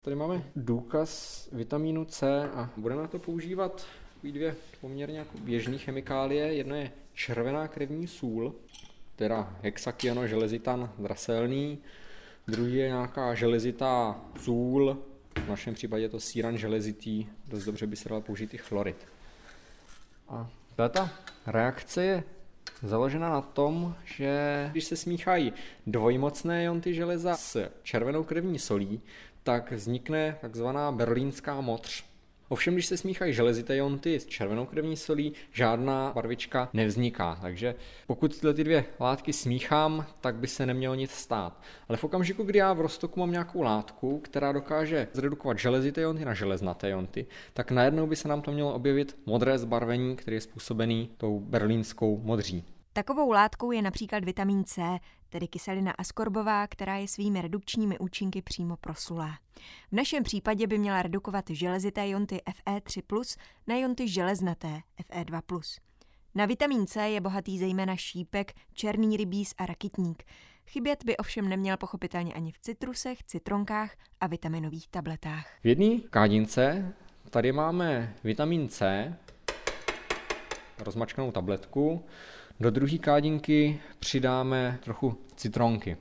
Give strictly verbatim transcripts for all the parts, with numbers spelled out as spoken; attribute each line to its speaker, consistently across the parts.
Speaker 1: Tady máme důkaz vitamínu C a budeme na to používat dvě poměrně jako běžné chemikálie. Jedno je červená krevní sůl, teda hexakyanoželezitan draselný. Druhý je nějaká železitá sůl, v našem případě je to síran železitý, dost dobře by se dal použít i chlorid. A tato reakce je založena na tom, že když se smíchají dvojmocné ionty železa s červenou krevní solí, tak vznikne takzvaná berlínská modř. Ovšem, když se smíchají železité ionty s červenou krevní solí, žádná barvička nevzniká. Takže pokud tyhle ty dvě látky smíchám, tak by se nemělo nic stát. Ale v okamžiku, kdy já v roztoku mám nějakou látku, která dokáže zredukovat železité ionty na železnaté ionty, tak najednou by se nám to mělo objevit modré zbarvení, které je způsobené tou berlínskou modří.
Speaker 2: Takovou látkou je například vitamin C, tedy kyselina askorbová, která je svými redukčními účinky přímo proslulá. V našem případě by měla redukovat železité ionty F E tři plus na ionty železnaté F E dva plus. Na vitamin C je bohatý zejména šípek, černý rybíz a rakitník. Chybět by ovšem neměl pochopitelně ani v citrusech, citronkách a vitaminových tabletách.
Speaker 1: V jedné kádince tady máme vitamin C, rozmačkanou tabletku. Do druhé kádinky přidáme trochu citronky.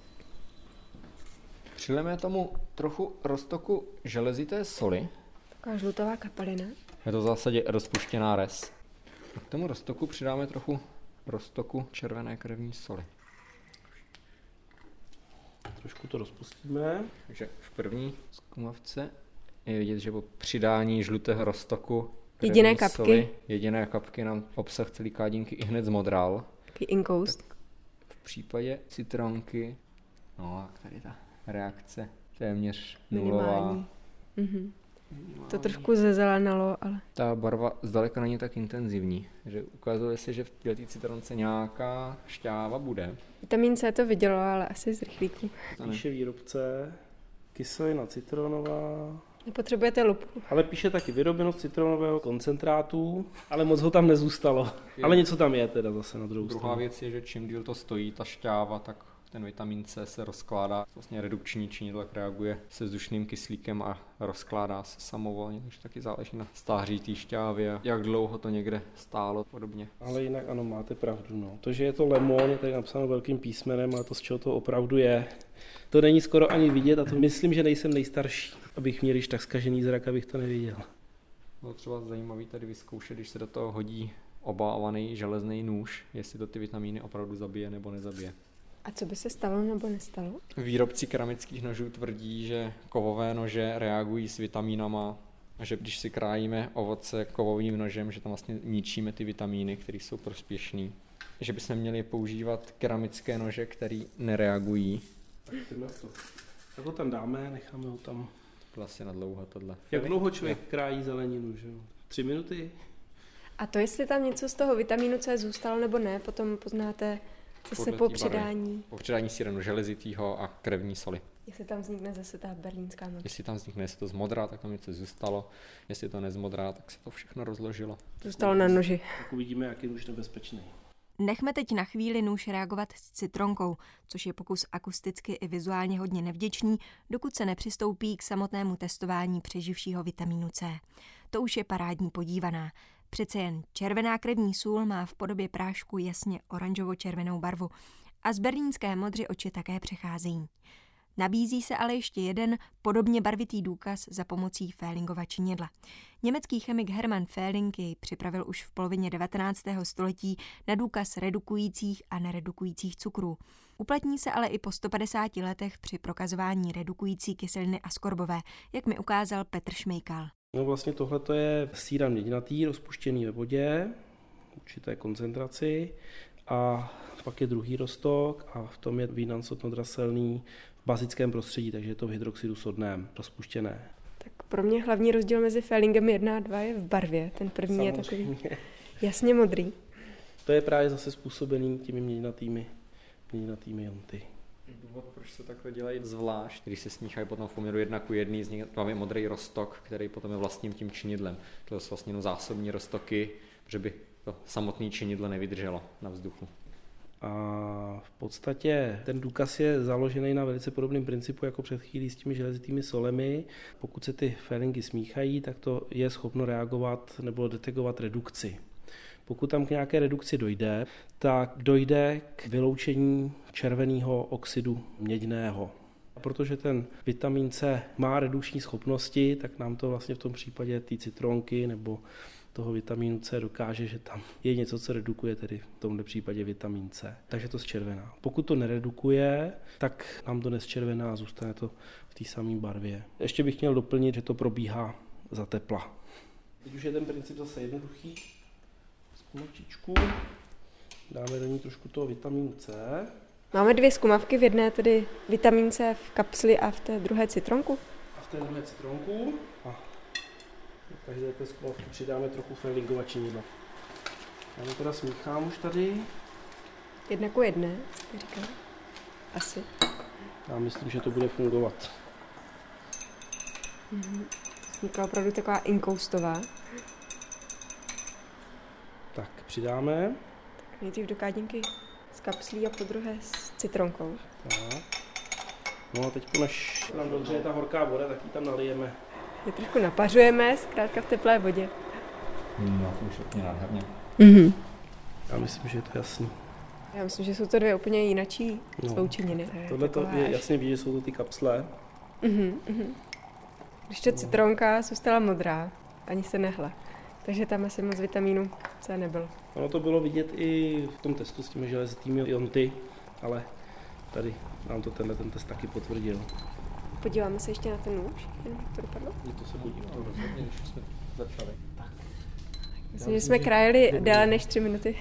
Speaker 1: Přilejeme tomu trochu roztoku železité soli.
Speaker 2: Taková žlutová kapalina.
Speaker 1: Je to v zásadě rozpuštěná rez. A k tomu roztoku přidáme trochu roztoku červené krevní soli.
Speaker 3: Trošku to rozpustíme.
Speaker 1: Takže v první zkumavce je vidět, že po přidání žlutého roztoku
Speaker 2: Jediné kapky.
Speaker 1: Soli, jediné kapky nám obsah celé kádinky i hned zmodral.
Speaker 2: Taký inkoust.
Speaker 1: V případě citronky, no a tady ta reakce téměř nulová.
Speaker 2: Mhm. To trošku zezelenalo, ale...
Speaker 1: Ta barva zdaleka není tak intenzivní, že ukazuje se, že v této citronce nějaká šťáva bude.
Speaker 2: Vitamin C to vidělo, ale asi z rychlíku.
Speaker 3: Píše výrobce, kyselina citronová.
Speaker 2: Nepotřebujete lupu.
Speaker 3: Ale píše taky vyrobeno z citronového koncentrátu, ale moc ho tam nezůstalo. Je. Ale něco tam je teda zase na druhou
Speaker 1: Druhá
Speaker 3: stranu.
Speaker 1: věc je, že čím díl to stojí, ta šťáva, tak ten vitamin C se rozkládá. Vlastně redukční činidlo reaguje se vzdušným kyslíkem a rozkládá se samovolně, takže taky záleží na stáří té šťávy a jak dlouho to někde stálo podobně.
Speaker 3: Ale jinak ano, máte pravdu. No. To, že je to lemon, je tady napsáno velkým písmenem, ale to z čeho to opravdu je. To není skoro ani vidět a to myslím, že nejsem nejstarší, abych měl již tak zkažený zrak, abych to neviděl.
Speaker 1: Bylo třeba zajímavý tady vyzkoušet, když se do toho hodí obávaný železný nůž, jestli to ty vitamíny opravdu zabije nebo nezabije.
Speaker 2: A co by se stalo nebo nestalo?
Speaker 1: Výrobci keramických nožů tvrdí, že kovové nože reagují s vitamínama a že když si krájíme ovoce kovovým nožem, že tam vlastně ničíme ty vitamíny, které jsou prospěšné. Že bychom měli používat keramické nože, které nereagují.
Speaker 3: Tak to. Tak ho tam dáme, necháme ho tam.
Speaker 1: Vlastně na dlouho tohle.
Speaker 3: Jak dlouho člověk krájí zeleninu, že jo? Tři minuty?
Speaker 2: A to, jestli tam něco z toho vitamínu C zůstalo nebo ne, potom poznáte zase po přidání.
Speaker 1: Po přidání síranu železitýho a krevní soli.
Speaker 2: Jestli tam vznikne zase ta berlínská modř.
Speaker 1: Jestli tam vznikne, jestli to zmodrá, tak tam něco zůstalo. Jestli to nezmodrá, tak se to všechno rozložilo.
Speaker 2: Zůstalo na noži.
Speaker 3: Tak uvidíme, jak je už nebezpečný.
Speaker 2: Nechme teď na chvíli nůž reagovat s citronkou, což je pokus akusticky i vizuálně hodně nevděčný, dokud se nepřistoupí k samotnému testování přeživšího vitamínu C. To už je parádní podívaná. Přece jen červená krevní sůl má v podobě prášku jasně oranžovo-červenou barvu a z berlínské modři oči také přecházejí. Nabízí se ale ještě jeden podobně barvitý důkaz za pomocí Fehlingova činidla. Německý chemik Hermann Fehling jej připravil už v polovině devatenáctého století na důkaz redukujících a neredukujících cukrů. Uplatní se ale i po sto padesáti letech při prokazování redukující kyseliny askorbové, jak mi ukázal Petr Šmejkal.
Speaker 3: No vlastně tohle je síran měděnatý, rozpuštěný ve vodě, určité koncentraci, a pak je druhý roztok a v tom je vinancotnodraselný v bazickém prostředí, takže je to v hydroxidu sodném, rozpuštěné.
Speaker 2: Tak pro mě hlavní rozdíl mezi Fehlingem jedna a dva je v barvě. Ten první Samozřejmě. Je takový jasně modrý.
Speaker 3: To je právě zase způsobený těmi měděnatými, měděnatými ionty.
Speaker 1: Důvod, proč se takhle dělají zvlášť, když se smíchají potom v poměru jedna ku jedný, z nich je modrý roztok, který potom je vlastním tím činidlem. To jsou vlastně zásobní roztoky, že by to samotné činidlo nevydrželo na vzduchu.
Speaker 3: A v podstatě ten důkaz je založený na velice podobném principu jako před chvílí s těmi železitými solemi. Pokud se ty félingy smíchají, tak to je schopno reagovat nebo detekovat redukci. Pokud tam k nějaké redukci dojde, tak dojde k vyloučení červeného oxidu měďného. A protože ten vitamin C má redukční schopnosti, tak nám to vlastně v tom případě té citronky nebo toho vitamínu C dokáže, že tam je něco, co redukuje, tedy v tomto případě vitamin C. Takže to zčervená. Pokud to neredukuje, tak nám to nezčervená a zůstane to v té samé barvě. Ještě bych měl doplnit, že to probíhá za tepla. Teď už je ten princip zase jednoduchý. Zkumačičku. Dáme do ní trošku toho vitamínu C.
Speaker 2: Máme dvě zkumavky, v jedné tedy vitamin C v kapsli a v té druhé citronku.
Speaker 3: A v té druhé citronku. A do každé té zkumavky přidáme trochu félingovačinidla. Já to teda smíchám už tady.
Speaker 2: Jedna ku jedné, jste říkal? Asi.
Speaker 3: Já myslím, že to bude fungovat.
Speaker 2: Mm-hmm. Vznikla opravdu taková inkoustová.
Speaker 3: Tak přidáme.
Speaker 2: Tak nejdřív do kádinky s kapslí a po druhé s citronkou.
Speaker 3: Tak. No a teď, než nám dodřeje ta horká voda, tak ji tam nalijeme.
Speaker 2: Je trošku napařujeme, zkrátka v teplé vodě.
Speaker 1: No, to už je nádherně.
Speaker 2: Mm-hmm.
Speaker 3: Já myslím, že je to jasný.
Speaker 2: Já myslím, že jsou to dvě úplně jinačí
Speaker 3: No.
Speaker 2: sloučeniny.
Speaker 3: Tohle to je jasně vidět, že jsou to ty kapsle.
Speaker 2: Mm-hmm, mm-hmm. Když to citronka zůstala modrá, ani se nehla. Takže tam asi moc vitamínu C nebylo.
Speaker 3: Ono to bylo vidět i v tom testu s těmi železitými ionty, ale tady nám to tenhle ten test taky potvrdil.
Speaker 2: Podíváme se ještě na ten nůž, jak to dopadlo.
Speaker 3: To se podíváme.
Speaker 1: Rozhodně, když jsme začali.
Speaker 2: Myslím, že jsme krájeli déle než tři minuty.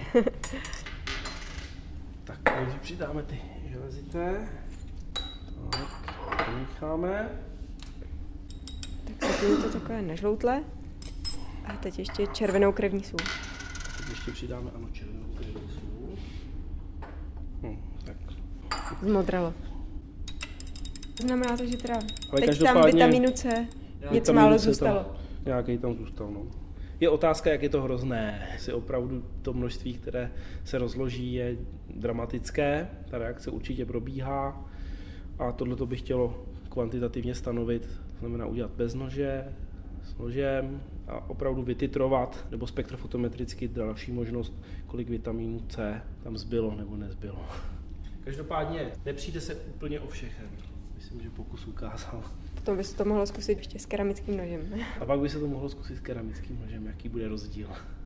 Speaker 3: Tak, nejdřív přidáme ty železité. Tak, pomícháme.
Speaker 2: Tak zatím to takové nežloutlé. A teď ještě červenou krevní sůl.
Speaker 3: Teď ještě přidáme, ano, červenou krevní sůl. Hm, tak.
Speaker 2: Zmodralo. Znamená to, že teda
Speaker 3: Ale
Speaker 2: teď tam
Speaker 3: každopádně
Speaker 2: vitamínu C něco
Speaker 3: vitamínu
Speaker 2: málo
Speaker 3: C
Speaker 2: zůstalo.
Speaker 3: Tam, nějaký tam zůstal, no. Je otázka, jak je to hrozné. Jestli opravdu to množství, které se rozloží, je dramatické. Ta reakce určitě probíhá a tohle to by chtělo kvantitativně stanovit, znamená udělat bez nože, s nožem a opravdu vytitrovat, nebo spektrofotometricky další možnost, kolik vitamínu C tam zbylo nebo nezbylo. Každopádně nepřijde se úplně o všechen. Myslím, že pokus ukázal.
Speaker 2: Potom by se to mohlo zkusit ještě s keramickým nožem.
Speaker 3: A pak by se to mohlo zkusit s keramickým nožem, jaký bude rozdíl.